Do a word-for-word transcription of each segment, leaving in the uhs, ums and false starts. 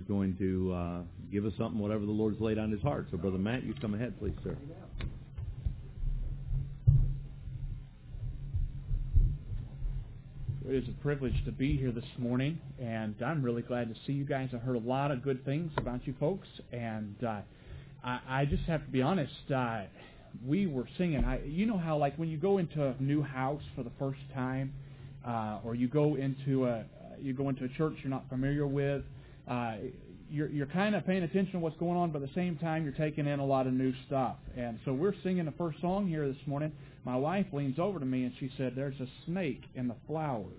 going to uh, give us something, whatever the Lord's laid on his heart. So, Brother Matt, you come ahead, please, sir. It is a privilege to be here this morning, and I'm really glad to see you guys. I heard a lot of good things about you folks, and uh, I, I just have to be honest. Uh, we were singing. I, you know how, like, when you go into a new house for the first time, uh, or you go into a you go into a church you're not familiar with, uh, you're you're kind of paying attention to what's going on, but at the same time you're taking in a lot of new stuff. And so we're singing the first song here this morning. My wife leans over to me and she said, "There's a snake in the flowers."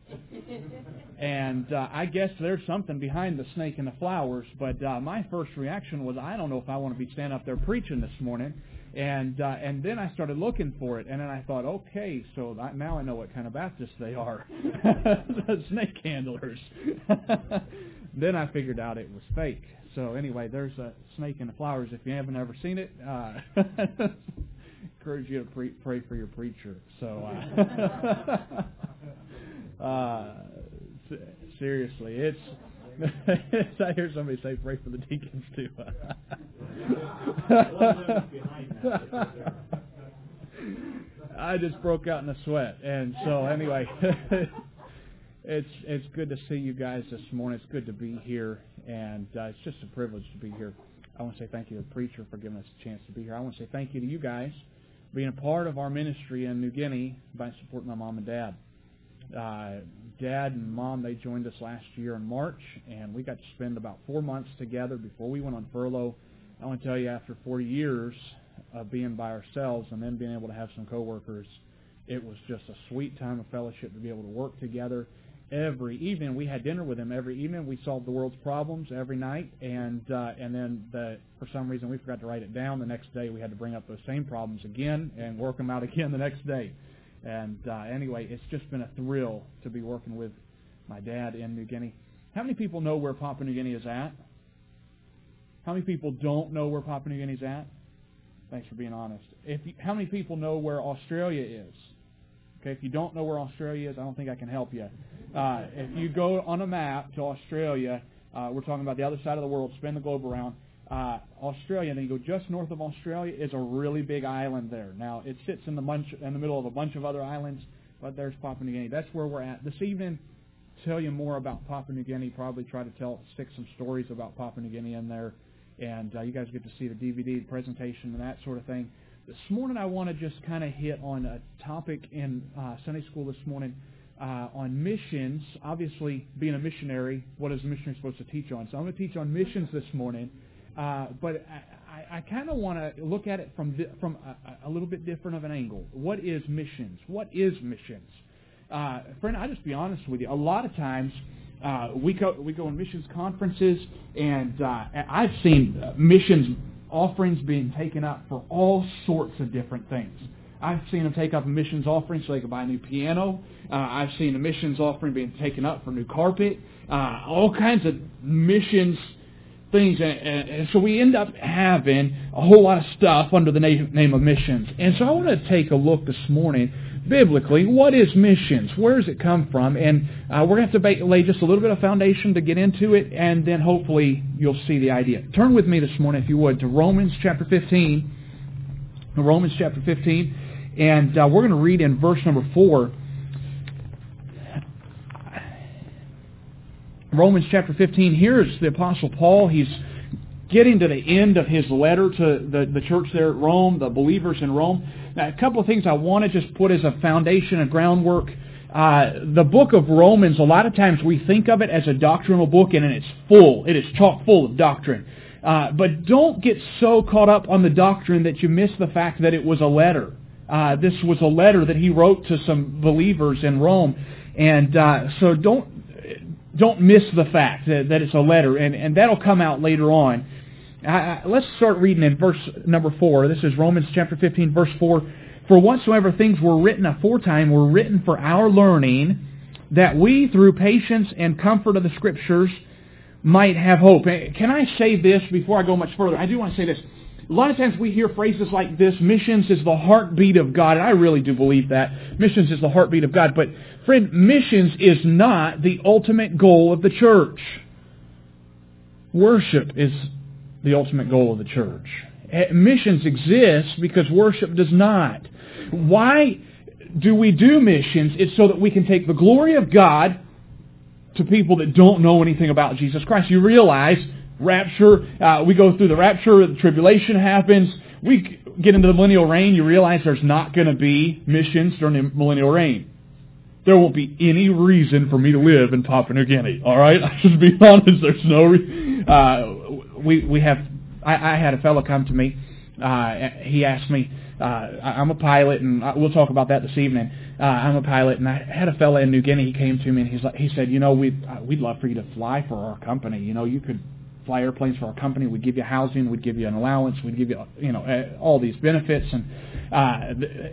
And uh, I guess there's something behind the snake in the flowers, but uh, my first reaction was, I don't know if I want to be standing up there preaching this morning. And uh, and then I started looking for it, and then I thought, okay, so I, now I know what kind of Baptists they are. The snake handlers. Then I figured out it was fake. So anyway, there's a snake in the flowers. If you haven't ever seen it, uh, encourage you to pre- pray for your preacher. So uh, uh, seriously, it's. I hear somebody say, "Pray for the deacons too." I just broke out in a sweat, and so anyway, it's it's good to see you guys this morning. It's good to be here, and uh, it's just a privilege to be here. I want to say thank you to the preacher for giving us a chance to be here. I want to say thank you to you guys for being a part of our ministry in New Guinea by supporting my mom and dad. Uh, Dad and Mom, they joined us last year in March, and we got to spend about four months together before we went on furlough. I want to tell you, after forty years of being by ourselves and then being able to have some coworkers, it was just a sweet time of fellowship to be able to work together. Every evening, we had dinner with them. Every evening, we solved the world's problems every night, and uh, and then the, for some reason, we forgot to write it down. The next day, we had to bring up those same problems again and work them out again the next day. And uh, anyway, it's just been a thrill to be working with my dad in New Guinea. How many people know where Papua New Guinea is at? How many people don't know where Papua New Guinea is at? Thanks for being honest. If you, how many people know where Australia is? Okay, if you don't know where Australia is, I don't think I can help you. Uh, if you go on a map to Australia, uh, we're talking about the other side of the world, spin the globe around. Uh, Australia, and then you go just north of Australia, is a really big island there. Now, it sits in the, bunch, in the middle of a bunch of other islands, but there's Papua New Guinea. That's where we're at. This evening, tell you more about Papua New Guinea, probably try to tell, stick some stories about Papua New Guinea in there, and uh, you guys get to see the D V D, the presentation, and that sort of thing. This morning, I want to just kind of hit on a topic in uh, Sunday school this morning uh, on missions. Obviously, being a missionary, what is a missionary supposed to teach on? So I'm going to teach on missions this morning. Uh, but I, I, I kind of want to look at it from di- from a, a little bit different of an angle. What is missions? What is missions? Uh, friend, I'll just be honest with you. A lot of times uh, we go we go on missions conferences, and uh, I've seen missions offerings being taken up for all sorts of different things. I've seen them take up a missions offering so they can buy a new piano. Uh, I've seen a missions offering being taken up for new carpet. Uh, all kinds of missions things, and, and, and so we end up having a whole lot of stuff under the name, name of missions. And so I want to take a look this morning, biblically, what is missions? Where does it come from? And uh, we're going to have to ba- lay just a little bit of foundation to get into it, and then hopefully you'll see the idea. Turn with me this morning, if you would, to Romans chapter fifteen. Romans chapter fifteen, and uh, we're going to read in verse number four. Romans chapter fifteen, here's the Apostle Paul. He's getting to the end of his letter to the, the church there at Rome, the believers in Rome. Now, a couple of things I want to just put as a foundation and groundwork. Uh, the book of Romans, a lot of times we think of it as a doctrinal book, and it's full. It is chock full of doctrine. Uh, but don't get so caught up on the doctrine that you miss the fact that it was a letter. Uh, this was a letter that he wrote to some believers in Rome. And uh, so don't Don't miss the fact that, that it's a letter, and, and that'll come out later on. I, I, let's start reading in verse number four. This is Romans chapter fifteen, verse four. For whatsoever things were written aforetime were written for our learning, that we, through patience and comfort of the Scriptures, might have hope. Can I say this before I go much further? I do want to say this. A lot of times we hear phrases like this, missions is the heartbeat of God, and I really do believe that. Missions is the heartbeat of God. But, friend, missions is not the ultimate goal of the church. Worship is the ultimate goal of the church. Missions exist because worship does not. Why do we do missions? It's so that we can take the glory of God to people that don't know anything about Jesus Christ. You realize, rapture, uh, we go through the rapture, the tribulation happens, we get into the millennial reign, you realize there's not going to be missions during the millennial reign. There won't be any reason for me to live in Papua New Guinea. All right, I should be honest. There's no. Re- uh, we we have. I, I had a fellow come to me. Uh, he asked me. Uh, I'm a pilot, and we'll talk about that this evening. Uh, I'm a pilot, and I had a fellow in New Guinea. He came to me, and he's like, he said, you know, we'd uh, we'd love for you to fly for our company. You know, you could fly airplanes for our company. We'd give you housing. We'd give you an allowance. We'd give you, you know, uh, all these benefits and. Uh,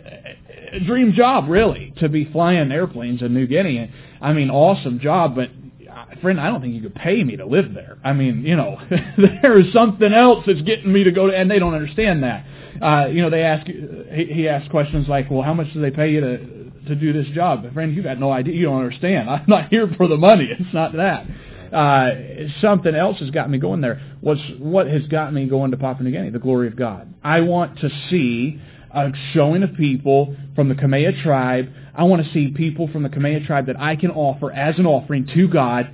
a dream job, really, to be flying airplanes in New Guinea. I mean, awesome job, but, uh, friend, I don't think you could pay me to live there. I mean, you know, there is something else that's getting me to go to, and they don't understand that. Uh, you know, they ask, he, he asks questions like, well, how much do they pay you to to do this job? But friend, you got no idea. You don't understand. I'm not here for the money. It's not that. Uh, something else has got me going there. What's, what has got me going to Papua New Guinea? The glory of God. I want to see a showing of people from the Kameya tribe. I want to see people from the Kameya tribe that I can offer as an offering to God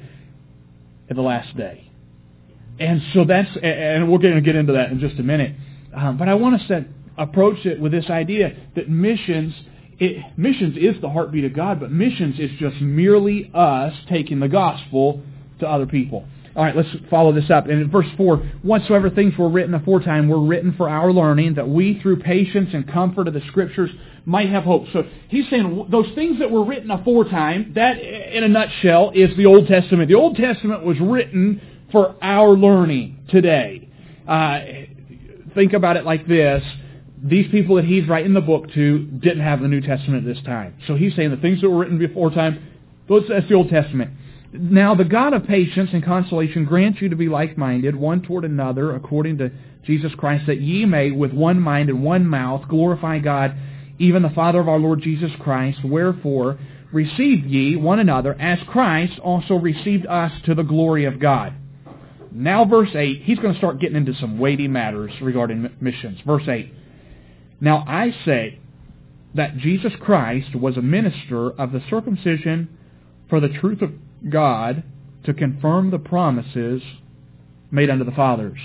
at the last day. And so that's, and we're going to get into that in just a minute. Um, but I want to set, approach it with this idea that missions, it, missions is the heartbeat of God, but missions is just merely us taking the gospel to other people. All right, let's follow this up. And in verse four, whatsoever things were written aforetime were written for our learning, that we through patience and comfort of the Scriptures might have hope. So he's saying those things that were written aforetime, that in a nutshell is the Old Testament. The Old Testament was written for our learning today. Uh, think about it like this. These people that he's writing the book to didn't have the New Testament at this time. So he's saying the things that were written beforetime, that's the Old Testament. Now the God of patience and consolation grant you to be like-minded, one toward another, according to Jesus Christ, that ye may with one mind and one mouth glorify God, even the Father of our Lord Jesus Christ. Wherefore receive ye one another, as Christ also received us to the glory of God. Now verse eight, he's going to start getting into some weighty matters regarding missions. Verse eight, now I say that Jesus Christ was a minister of the circumcision for the truth of God, to confirm the promises made unto the fathers.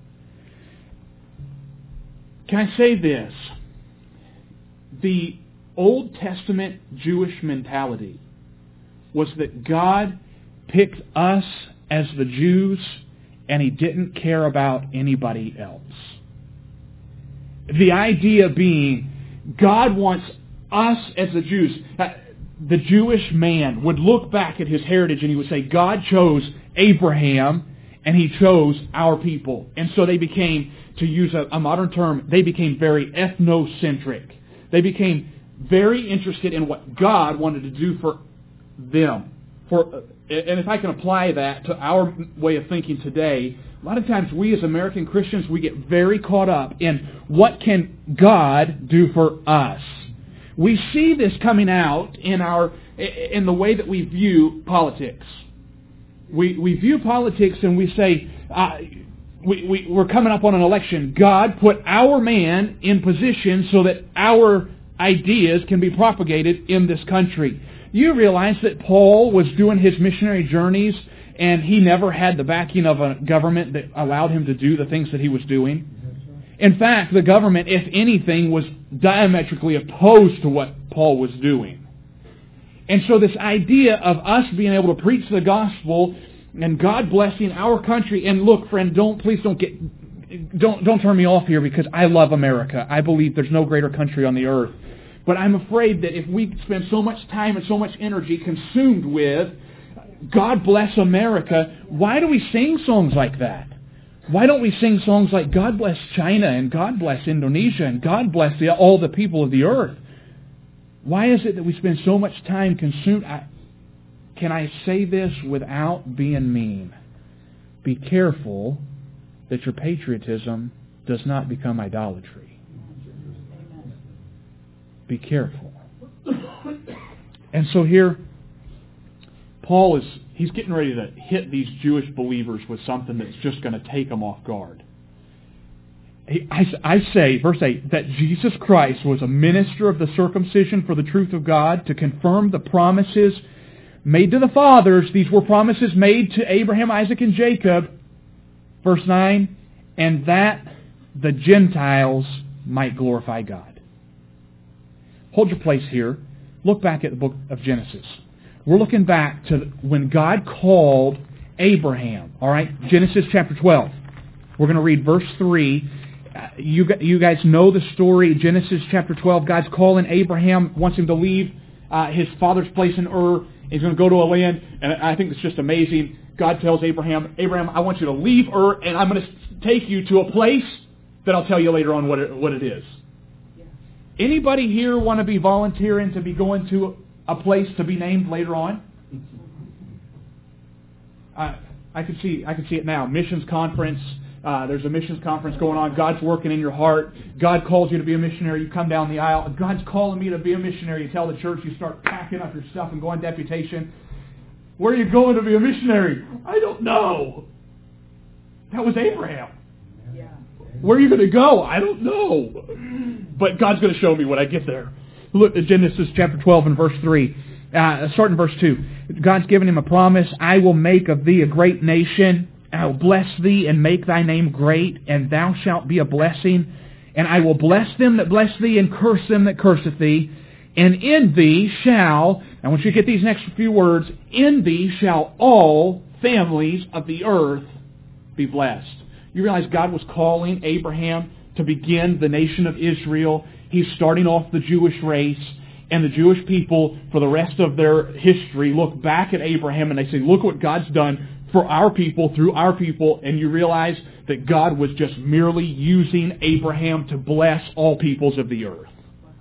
Can I say this? The Old Testament Jewish mentality was that God picked us as the Jews and He didn't care about anybody else. The idea being, God wants us as the Jews. The Jewish man would look back at his heritage and he would say, God chose Abraham and He chose our people. And so they became, to use a, a modern term, they became very ethnocentric. They became very interested in what God wanted to do for them. For, and if I can apply that to our way of thinking today, a lot of times we as American Christians, we get very caught up in what can God do for us. We see this coming out in our in the way that we view politics. We we view politics and we say, uh, we, we, we're coming up on an election. God put our man in position so that our ideas can be propagated in this country. You realize that Paul was doing his missionary journeys and he never had the backing of a government that allowed him to do the things that he was doing. In fact, the government, if anything, was diametrically opposed to what Paul was doing. And so this idea of us being able to preach the gospel and God blessing our country, and look, friend, don't please don't get don't don't turn me off here, because I love America. I believe there's no greater country on the earth. But I'm afraid that if we spend so much time and so much energy consumed with God bless America, why do we sing songs like that? Why don't we sing songs like God bless China and God bless Indonesia and God bless the, all the people of the earth? Why is it that we spend so much time consumed? I, can I say this without being mean? Be careful that your patriotism does not become idolatry. Be careful. And so here, Paul is, he's getting ready to hit these Jewish believers with something that's just going to take them off guard. I, I say, verse eight, that Jesus Christ was a minister of the circumcision for the truth of God to confirm the promises made to the fathers. These were promises made to Abraham, Isaac, and Jacob. Verse nine, and that the Gentiles might glorify God. Hold your place here. Look back at the book of Genesis. We're looking back to when God called Abraham. All right, Genesis chapter twelve. We're going to read verse three. You, you guys know the story. Genesis chapter twelve, God's calling Abraham, wants him to leave uh, his father's place in Ur. He's going to go to a land, and I think it's just amazing. God tells Abraham, Abraham, I want you to leave Ur, and I'm going to take you to a place that I'll tell you later on what it, what it is. Anybody here want to be volunteering to be going to a place to be named later on? I, I can see I can see it now. Missions conference. Uh, there's a missions conference going on. God's working in your heart. God calls you to be a missionary. You come down the aisle. God's calling me to be a missionary. You tell the church. You start packing up your stuff and going deputation. Where are you going to be a missionary? I don't know. That was Abraham. Yeah. Where are you going to go? I don't know. But God's going to show me when I get there. Look at Genesis chapter twelve and verse three. Uh, starting verse two. God's given him a promise. I will make of thee a great nation. I will bless thee and make thy name great, and thou shalt be a blessing. And I will bless them that bless thee, and curse them that curseth thee. And in thee shall, I want you to get these next few words, in thee shall all families of the earth be blessed. You realize God was calling Abraham to begin the nation of Israel. He's starting off the Jewish race. And the Jewish people, for the rest of their history, look back at Abraham and they say, look what God's done for our people, through our people. And you realize that God was just merely using Abraham to bless all peoples of the earth.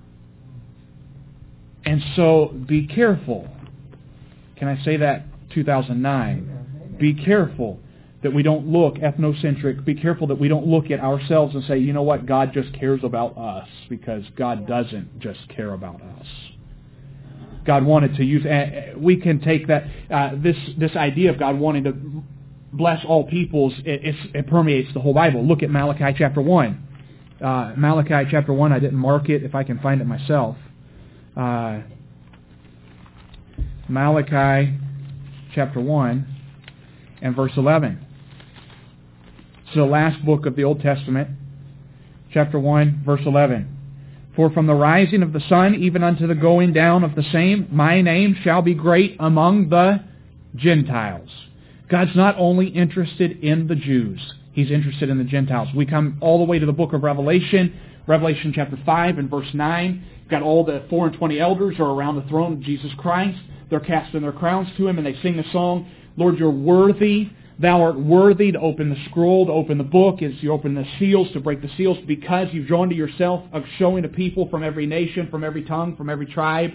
And so, be careful. Can I say that two thousand nine? Be careful that we don't look ethnocentric. Be careful that we don't look at ourselves and say, you know what, God just cares about us, because God doesn't just care about us. God wanted to use, uh, we can take that, uh, this this idea of God wanting to bless all peoples, it, it's, it permeates the whole Bible. Look at Malachi chapter one. Uh, Malachi chapter one, I didn't mark it if I can find it myself. Uh, Malachi chapter one and verse eleven. It's the last book of the Old Testament, chapter one, verse eleven. For from the rising of the sun even unto the going down of the same, my name shall be great among the Gentiles. God's not only interested in the Jews, He's interested in the Gentiles. We come all the way to the book of Revelation, Revelation chapter five and verse nine. Got all the four and twenty elders are around the throne of Jesus Christ. They're casting their crowns to Him and they sing the song, Lord, you're worthy. Thou art worthy to open the scroll, to open the book, as you open the seals, to break the seals, because you've drawn to yourself of showing a people from every nation, from every tongue, from every tribe.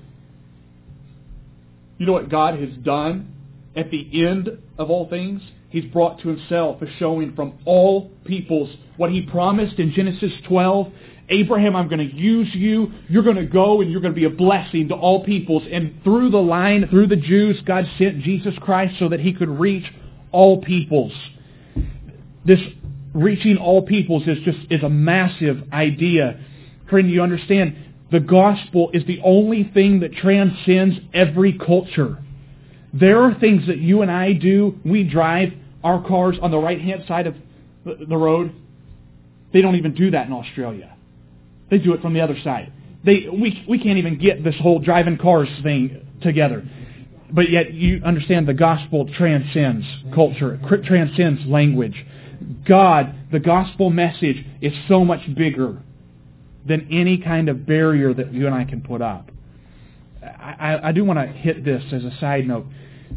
You know what God has done at the end of all things? He's brought to Himself a showing from all peoples. What He promised in Genesis twelve, Abraham, I'm going to use you. You're going to go and you're going to be a blessing to all peoples. And through the line, through the Jews, God sent Jesus Christ so that He could reach all peoples. This reaching all peoples is just is a massive idea. Friend, you understand, the gospel is the only thing that transcends every culture. There are things that you and I do. We drive our cars on the right-hand side of the road. They don't even do that in Australia. They do it from the other side. They we we can't even get this whole driving cars thing together. But yet you understand the gospel transcends culture, transcends language. God, the gospel message is so much bigger than any kind of barrier that you and I can put up. I, I do want to hit this as a side note.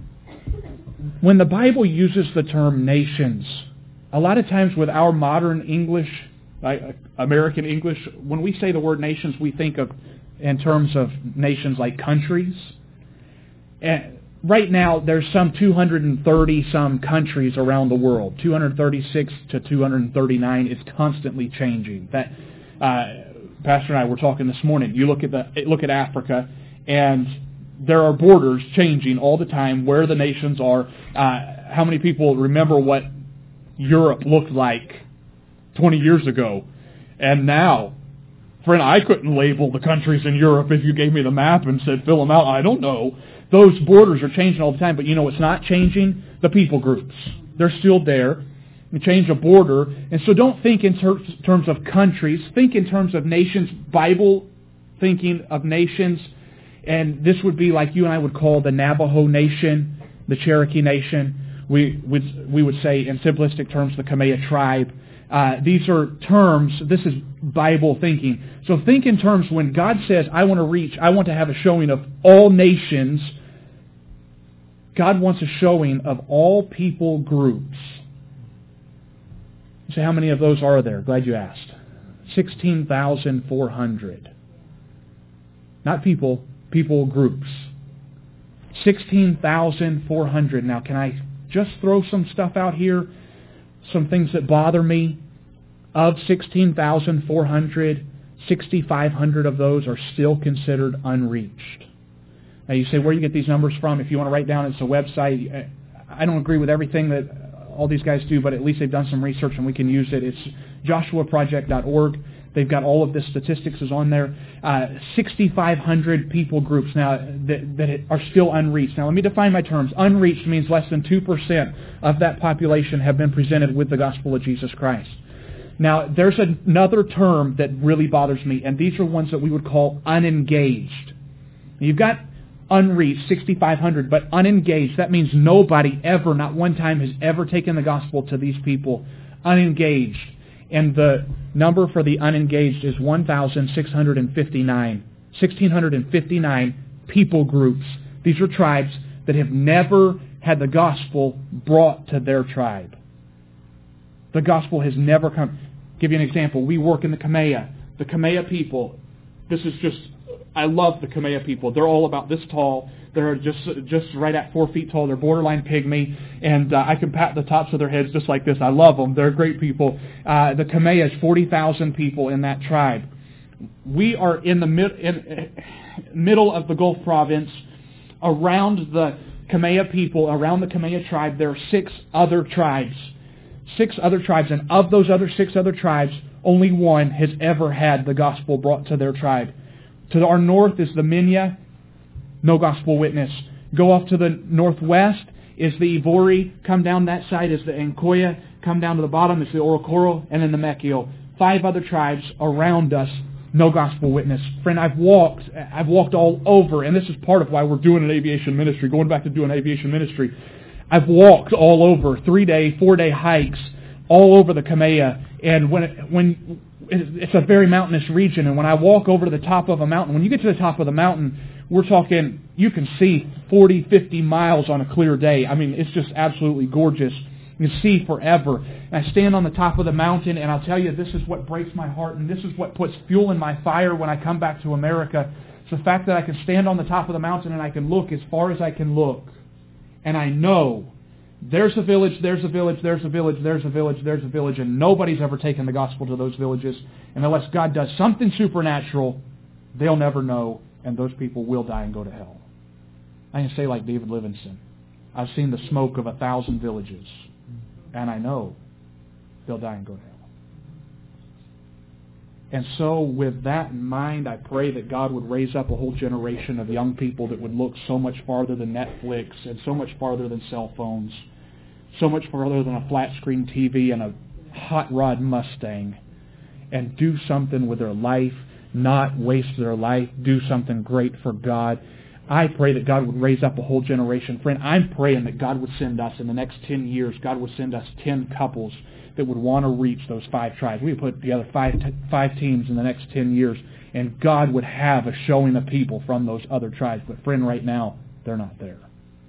When the Bible uses the term nations, a lot of times with our modern English, like American English, when we say the word nations, we think of in terms of nations like countries. And right now, there's some two hundred thirty some countries around the world. two hundred thirty-six to two hundred thirty-nine. It's constantly changing. That uh, Pastor and I were talking this morning. You look at the look at Africa, and there are borders changing all the time, where the nations are. Uh, how many people remember what Europe looked like twenty years ago? And now, friend, I couldn't label the countries in Europe if you gave me the map and said, fill them out. I don't know. Those borders are changing all the time, but you know what's not changing? The people groups. They're still there. You change a border. And so don't think in ter- terms of countries. Think in terms of nations. Bible thinking of nations. And this would be like you and I would call the Navajo Nation, the Cherokee Nation. We would, we would say in simplistic terms the Kamea tribe. Uh, these are terms, this is Bible thinking. So think in terms when God says, I want to reach, I want to have a showing of all nations. God wants a showing of all people groups. You say, how many of those are there? Glad you asked. sixteen thousand four hundred. Not people, people groups. sixteen thousand four hundred. Now, can I just throw some stuff out here? Some things that bother me. Of sixteen thousand four hundred, sixty-five hundred of those are still considered unreached. Now you say, where do you get these numbers from? If you want to write down, it's a website. I don't agree with everything that all these guys do, but at least they've done some research and we can use it. It's joshua project dot org. They've got all of the statistics is on there. Uh, sixty-five hundred people groups now that, that are still unreached. Now let me define my terms. Unreached means less than two percent of that population have been presented with the gospel of Jesus Christ. Now there's another term that really bothers me, and these are ones that we would call unengaged. You've got unreached, sixty-five hundred, but unengaged, that means nobody ever, not one time, has ever taken the gospel to these people. Unengaged. And the number for the unengaged is one thousand six hundred fifty-nine. one thousand six hundred fifty-nine people groups. These are tribes that have never had the gospel brought to their tribe. The gospel has never come. Give you an example. We work in the Kamea. The Kamea people, this is just, I love the Kamea people. They're all about this tall. They're just just right at four feet tall. They're borderline pygmy, and uh, I can pat the tops of their heads just like this. I love them. They're great people. Uh, the Kamea is forty thousand people in that tribe. We are in the mid, in, uh, middle of the Gulf province. Around the Kamea people, around the Kamea tribe, there are six other tribes. Six other tribes, and of those other six other tribes, only one has ever had the gospel brought to their tribe. To our north is the Minya, no gospel witness. Go off to the northwest is the Ivori. Come down that side is the Nkoya. Come down to the bottom is the Orokoro, and then the Mekio. Five other tribes around us, no gospel witness. Friend, I've walked, I've walked all over, and this is part of why we're doing an aviation ministry, going back to doing aviation ministry. I've walked all over, three-day, four-day hikes, all over the Kamea, and when it, when it's a very mountainous region, and when I walk over to the top of a mountain, when you get to the top of the mountain, we're talking, you can see forty, fifty miles on a clear day. I mean, it's just absolutely gorgeous. You can see forever. And I stand on the top of the mountain, and I'll tell you, this is what breaks my heart, and this is what puts fuel in my fire when I come back to America. It's the fact that I can stand on the top of the mountain, and I can look as far as I can look. And I know there's a village, there's a village, there's a village, there's a village, there's a village, and nobody's ever taken the gospel to those villages. And unless God does something supernatural, they'll never know, and those people will die and go to hell. I can say like David Livingston, I've seen the smoke of a thousand villages, and I know they'll die and go to hell. And so with that in mind, I pray that God would raise up a whole generation of young people that would look so much farther than Netflix and so much farther than cell phones, so much farther than a flat screen T V and a hot rod Mustang, and do something with their life, not waste their life, do something great for God. I pray that God would raise up a whole generation. Friend, I'm praying that God would send us in the next ten years, God would send us ten couples that would want to reach those five tribes. We would put together five t- five teams in the next ten years, and God would have a showing of people from those other tribes. But friend, right now, they're not there.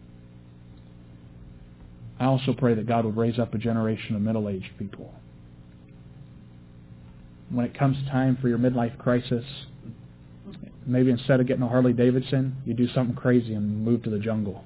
I also pray that God would raise up a generation of middle-aged people. When it comes time for your midlife crisis, maybe instead of getting a Harley Davidson, you do something crazy and move to the jungle.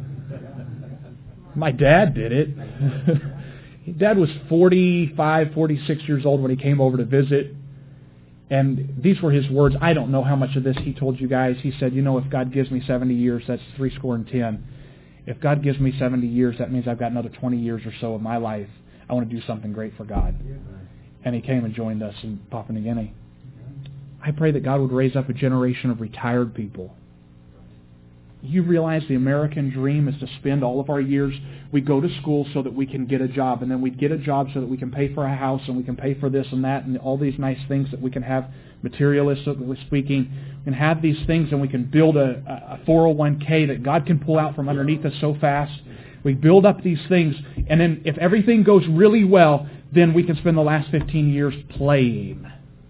My dad did it. Dad was forty-five, forty-six years old when he came over to visit. And these were his words. I don't know how much of this he told you guys. He said, you know, if God gives me seventy years, that's three score and ten. If God gives me seventy years, that means I've got another twenty years or so of my life. I want to do something great for God. And he came and joined us in Papua New Guinea. I pray that God would raise up a generation of retired people. You realize the American dream is to spend all of our years, we go to school so that we can get a job, and then we get a job so that we can pay for a house, and we can pay for this and that, and all these nice things that we can have, materialistically speaking. We can have these things, and we can build a, a four oh one k that God can pull out from underneath us so fast. We build up these things, and then if everything goes really well, then we can spend the last fifteen years playing.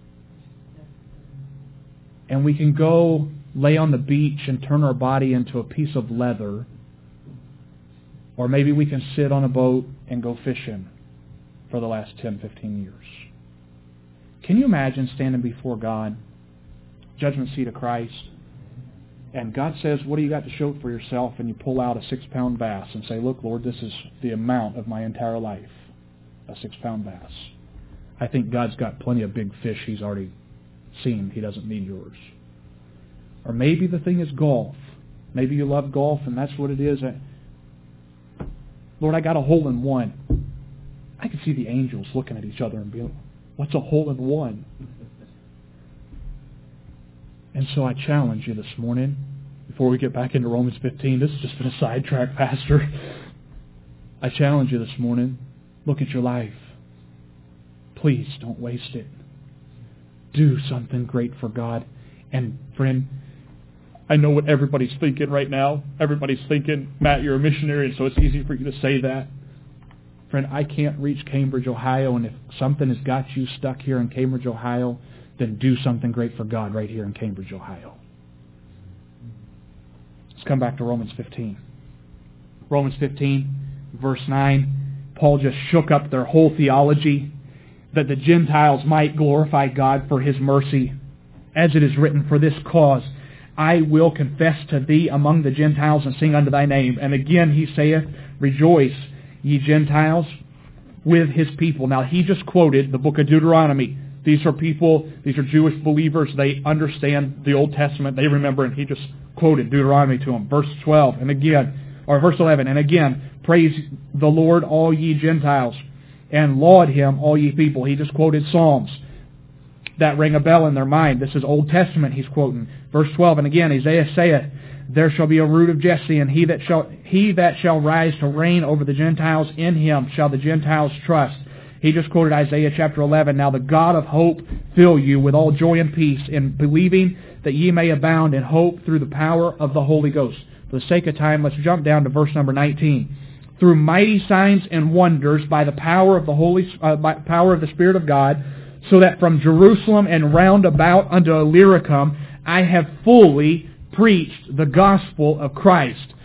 And we can go lay on the beach and turn our body into a piece of leather. Or maybe we can sit on a boat and go fishing for the last ten, fifteen years. Can you imagine standing before God, judgment seat of Christ, and God says, what do you got to show for yourself? And you pull out a six-pound bass and say, look, Lord, this is the amount of my entire life, a six-pound bass. I think God's got plenty of big fish he's already seen. He doesn't need yours. Or maybe the thing is golf. Maybe you love golf and that's what it is. Lord, I got a hole in one. I can see the angels looking at each other and being, what's a hole in one? And so I challenge you this morning, before we get back into Romans fifteen, this has just been a sidetrack, Pastor. I challenge you this morning, look at your life. Please don't waste it. Do something great for God. And friend, I know what everybody's thinking right now. Everybody's thinking, Matt, you're a missionary, and so it's easy for you to say that. Friend, I can't reach Cambridge, Ohio, and if something has got you stuck here in Cambridge, Ohio, then do something great for God right here in Cambridge, Ohio. Let's come back to Romans fifteen. Romans fifteen, verse nine. Paul just shook up their whole theology that the Gentiles might glorify God for His mercy. As it is written, for this cause I will confess to thee among the Gentiles and sing unto thy name. And again he saith, rejoice, ye Gentiles, with his people. Now he just quoted the book of Deuteronomy. These are people, these are Jewish believers. They understand the Old Testament. They remember, and he just quoted Deuteronomy to them. Verse twelve, and again, or verse eleven, and again, praise the Lord, all ye Gentiles, and laud Him, all ye people. He just quoted Psalms that ring a bell in their mind. This is Old Testament he's quoting. Verse twelve, and again, Isaiah saith, there shall be a root of Jesse, and he that shall he that shall rise to reign over the Gentiles, in him shall the Gentiles trust. He just quoted Isaiah chapter eleven. Now the God of hope fill you with all joy and peace in believing, that ye may abound in hope through the power of the Holy Ghost. For the sake of time, let's jump down to verse number nineteen. Through mighty signs and wonders by the power of the Holy uh, by power of the Spirit of God, so that from Jerusalem and round about unto Illyricum I have fully preached the gospel of Christ.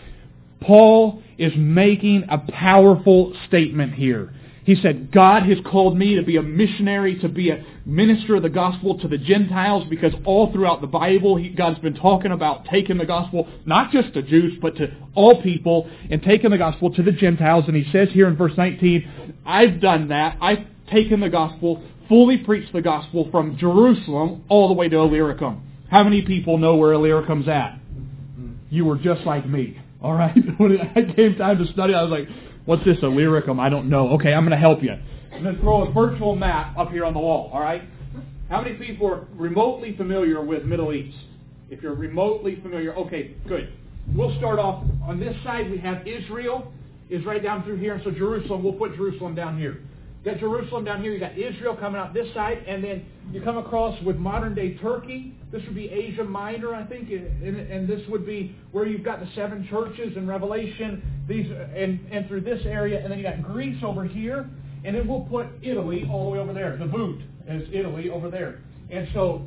Paul is making a powerful statement here. He said, God has called me to be a missionary, to be a minister of the gospel to the Gentiles, because all throughout the Bible, he, God's been talking about taking the gospel, not just to Jews, but to all people, and taking the gospel to the Gentiles. And he says here in verse nineteen, I've done that. I've taken the gospel, fully preached the gospel from Jerusalem all the way to Illyricum. How many people know where Illyricum's at? You were just like me. All right? When it came time to study, I was like, what's this, Illyricum? I don't know. Okay, I'm going to help you. I'm going to throw a virtual map up here on the wall, all right? How many people are remotely familiar with Middle East? If you're remotely familiar, okay, good. We'll start off on this side. We have Israel is right down through here, and so Jerusalem, we'll put Jerusalem down here. You got Jerusalem down here, you got Israel coming out this side, and then you come across with modern-day Turkey. This would be Asia Minor, I think, and, and this would be where you've got the seven churches in Revelation, these, and, and through this area, and then you got Greece over here, and then we'll put Italy all the way over there. The boot is Italy over there. And so,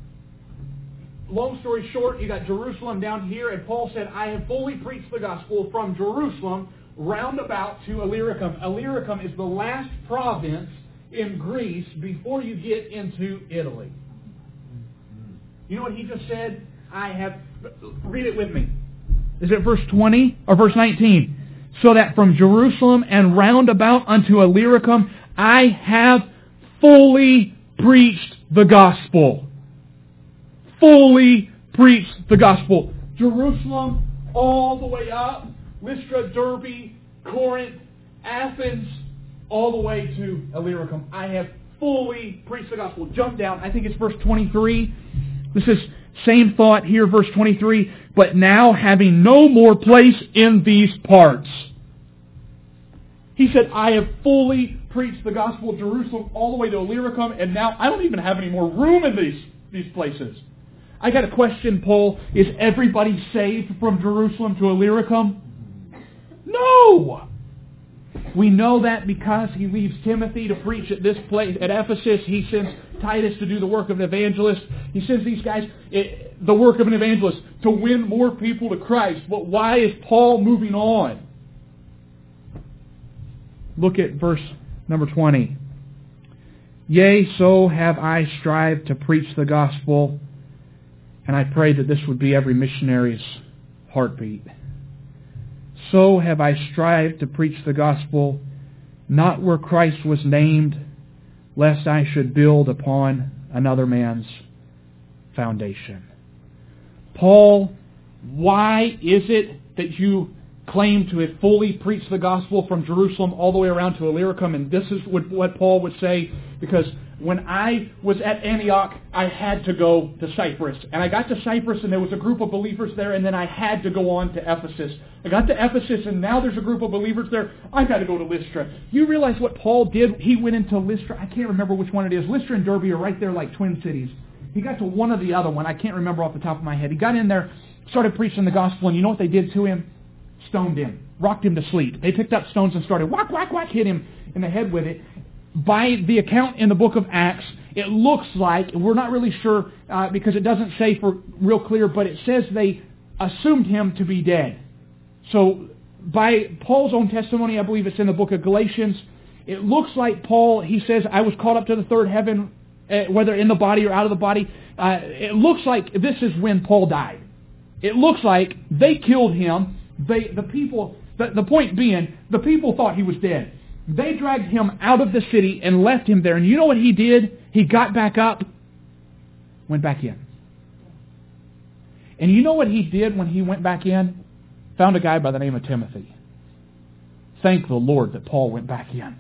long story short, you got Jerusalem down here, and Paul said, I have fully preached the gospel from Jerusalem round about to Illyricum. Illyricum is the last province in Greece before you get into Italy. You know what he just said? I have... Read it with me. Is it verse twenty or verse nineteen? So that from Jerusalem and round about unto Illyricum I have fully preached the gospel. Fully preached the gospel. Jerusalem all the way up. Lystra, Derbe, Corinth, Athens, all the way to Illyricum. I have fully preached the gospel. Jump down. I think it's verse twenty-three. This is same thought here, verse twenty-three. But now having no more place in these parts. He said, I have fully preached the gospel of Jerusalem all the way to Illyricum, and now I don't even have any more room in these, these places. I got a question, Paul. Is everybody saved from Jerusalem to Illyricum? No! We know that because he leaves Timothy to preach at this place, at Ephesus. He sends Titus to do the work of an evangelist. He sends these guys it, the work of an evangelist to win more people to Christ. But why is Paul moving on? Look at verse number twenty. Yea, so have I strived to preach the gospel, and I pray that this would be every missionary's heartbeat. So have I strived to preach the gospel, not where Christ was named, lest I should build upon another man's foundation. Paul, why is it that you claim to have fully preached the gospel from Jerusalem all the way around to Illyricum? And this is what Paul would say, because when I was at Antioch, I had to go to Cyprus. And I got to Cyprus, and there was a group of believers there, and then I had to go on to Ephesus. I got to Ephesus, and now there's a group of believers there. I've got to go to Lystra. You realize what Paul did? He went into Lystra. I can't remember which one it is. Lystra and Derbe are right there like twin cities. He got to one or the other one. I can't remember off the top of my head. He got in there, started preaching the gospel, and you know what they did to him? Stoned him. Rocked him to sleep. They picked up stones and started whack, whack, whack, hit him in the head with it. By the account in the book of Acts, it looks like, we're not really sure uh, because it doesn't say for real clear, but it says they assumed him to be dead. So by Paul's own testimony, I believe it's in the book of Galatians, it looks like Paul, he says, I was caught up to the third heaven, uh, whether in the body or out of the body. Uh, it looks like this is when Paul died. It looks like they killed him. They, the people, the, the point being, the people thought he was dead. They dragged him out of the city and left him there. And you know what he did? He got back up, went back in. And you know what he did when he went back in? Found a guy by the name of Timothy. Thank the Lord that Paul went back in.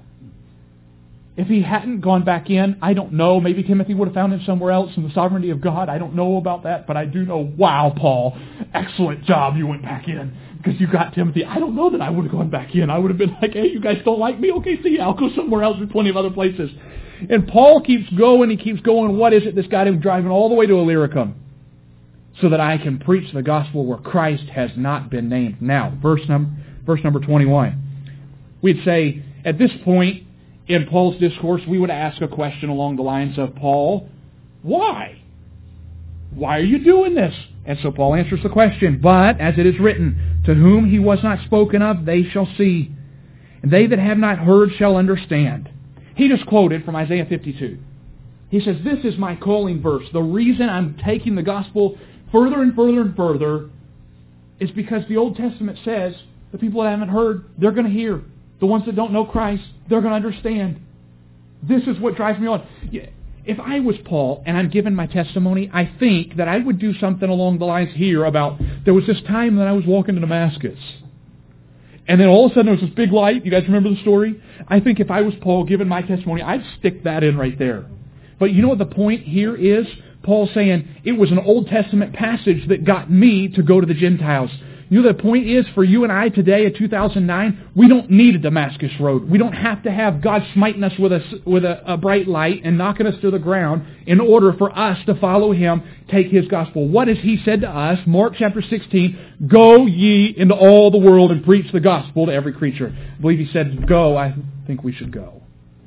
If he hadn't gone back in, I don't know. Maybe Timothy would have found him somewhere else in the sovereignty of God. I don't know about that, but I do know, wow, Paul, excellent job you went back in because you got Timothy. I don't know that I would have gone back in. I would have been like, hey, you guys don't like me? Okay, see ya. I'll go somewhere else. There's plenty of other places. And Paul keeps going. He keeps going. What is it this got him driving all the way to Illyricum? So that I can preach the gospel where Christ has not been named. Now, verse, num- verse number twenty-one. We'd say, at this point, in Paul's discourse, we would ask a question along the lines of, Paul, why? Why are you doing this? And so Paul answers the question, but, as it is written, to whom he was not spoken of, they shall see. And they that have not heard shall understand. He just quoted from Isaiah fifty-two. He says, this is my calling verse. The reason I'm taking the gospel further and further and further is because the Old Testament says the people that haven't heard, they're going to hear. The ones that don't know Christ, they're going to understand. This is what drives me on. If I was Paul and I'm giving my testimony, I think that I would do something along the lines here about, there was this time that I was walking to Damascus. And then all of a sudden there was this big light. You guys remember the story? I think if I was Paul giving my testimony, I'd stick that in right there. But you know what the point here is? Paul's saying it was an Old Testament passage that got me to go to the Gentiles. You know, the point is, for you and I today in two thousand nine, we don't need a Damascus road. We don't have to have God smiting us with a, with a, a bright light and knocking us to the ground in order for us to follow Him, take His gospel. What has He said to us? Mark chapter sixteen, go ye into all the world and preach the gospel to every creature. I believe He said go. I think we should go.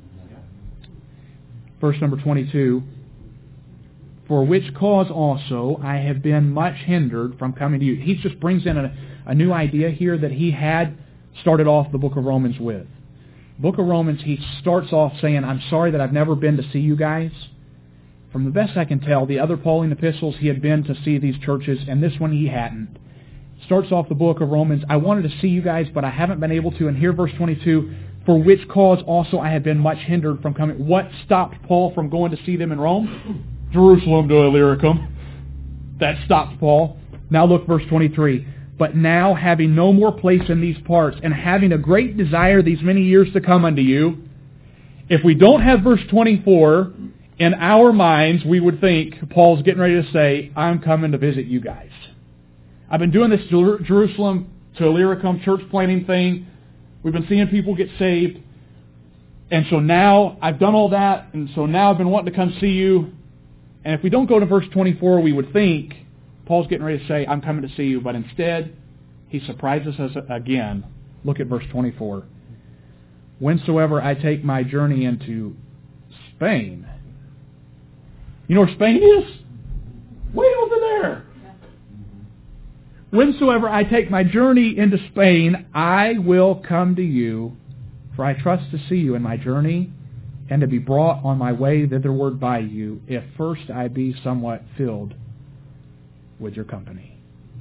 Verse number twenty-two. For which cause also I have been much hindered from coming to you. He just brings in a, a new idea here that he had started off the book of Romans with. Book of Romans, he starts off saying, I'm sorry that I've never been to see you guys. From the best I can tell, the other Pauline epistles he had been to see these churches, and this one he hadn't. Starts off the book of Romans, I wanted to see you guys, but I haven't been able to. And here, verse twenty-two, for which cause also I have been much hindered from coming. What stopped Paul from going to see them in Rome? Jerusalem to Illyricum. That stopped Paul. Now look, verse twenty-three. But now, having no more place in these parts, and having a great desire these many years to come unto you, if we don't have verse twenty-four, in our minds we would think Paul's getting ready to say, I'm coming to visit you guys. I've been doing this Jer- Jerusalem to Illyricum church planting thing. We've been seeing people get saved. And so now I've done all that, and so now I've been wanting to come see you. And if we don't go to verse twenty-four, we would think Paul's getting ready to say, I'm coming to see you. But instead, he surprises us again. Look at verse twenty-four. Whensoever I take my journey into Spain. You know where Spain is? Way over there. Whensoever I take my journey into Spain, I will come to you, for I trust to see you in my journey, and to be brought on my way thitherward by you, if first I be somewhat filled with your company.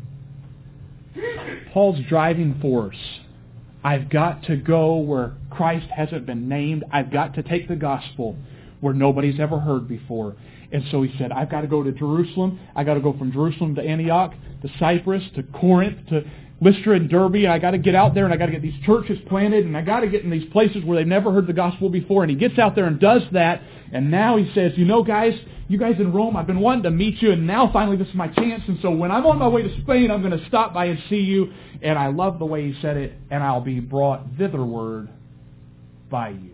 Paul's driving force. I've got to go where Christ hasn't been named. I've got to take the gospel where nobody's ever heard before. And so he said, I've got to go to Jerusalem. I've got to go from Jerusalem to Antioch, to Cyprus, to Corinth, to Lystra and Derbe. And I've got to get out there and I've got to get these churches planted. And I've got to get in these places where they've never heard the gospel before. And he gets out there and does that. And now he says, you know, guys, you guys in Rome, I've been wanting to meet you. And now finally this is my chance. And so when I'm on my way to Spain, I'm going to stop by and see you. And I love the way he said it. And I'll be brought thitherward by you.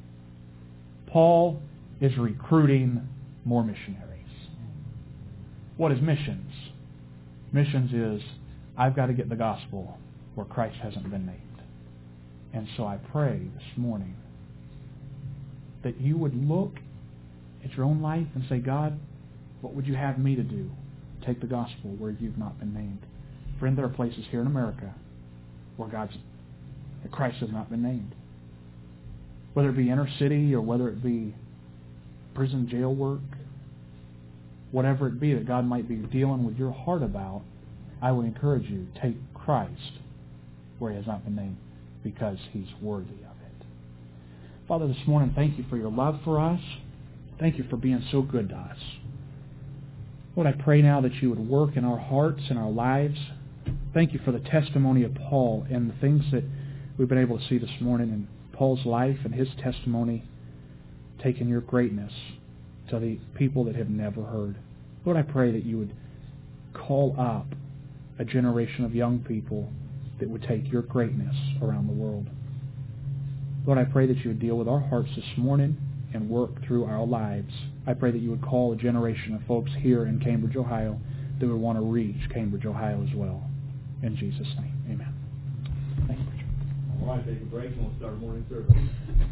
Paul is recruiting more missionaries. What is missions? Missions is, I've got to get the gospel where Christ hasn't been named. And so I pray this morning that you would look at your own life and say, God, what would you have me to do? Take the gospel where you've not been named. Friend, there are places here in America where God's, where Christ has not been named. Whether it be inner city or whether it be prison jail work, whatever it be that God might be dealing with your heart about, I would encourage you, take Christ where he has not been named, because he's worthy of it. Father, this morning, thank you for your love for us. Thank you for being so good to us. Lord, I pray now that you would work in our hearts and our lives. Thank you for the testimony of Paul and the things that we've been able to see this morning in Paul's life and his testimony, taking your greatness to the people that have never heard. Lord, I pray that you would call up a generation of young people that would take your greatness around the world. Lord, I pray that you would deal with our hearts this morning and work through our lives. I pray that you would call a generation of folks here in Cambridge, Ohio, that would want to reach Cambridge, Ohio as well. In Jesus' name, amen. Thank you, Preacher. All right, take a break and we'll start morning service.